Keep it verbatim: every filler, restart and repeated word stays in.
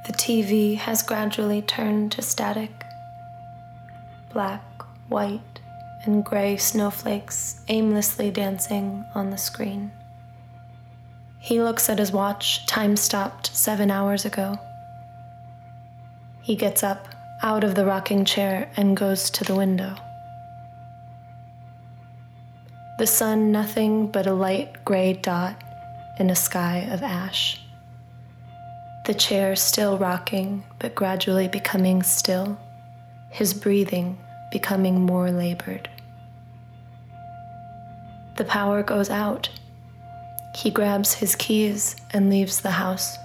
The T V has gradually turned to static. Black, white, and gray snowflakes aimlessly dancing on the screen. He looks at his watch, time stopped seven hours ago. He gets up out of the rocking chair and goes to the window. The sun nothing but a light gray dot in a sky of ash. The chair still rocking, but gradually becoming still, his breathing becoming more labored. The power goes out. He grabs his keys and leaves the house.